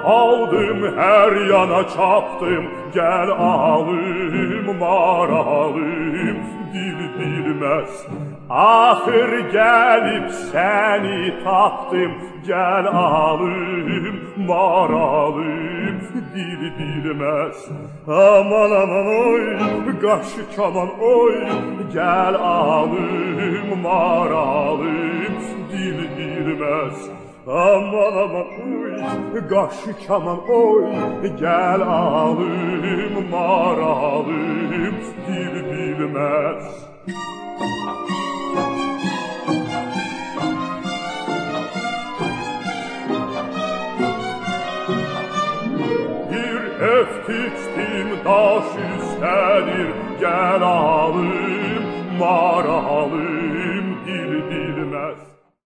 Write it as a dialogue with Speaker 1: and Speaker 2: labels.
Speaker 1: aldım her yana çaptım, gel alim maralım, dil bilmez. Ahır gelip seni taptım, gel alim maralım, dil bilmez. Aman aman oy, kaşı kaman oy, gel alim maralım, dil bilmez. Aman aman oy, kaşı kaman oy, gel alim maralım, dil bilmez. Eftiçtim daş üstədir, gel alim maralım,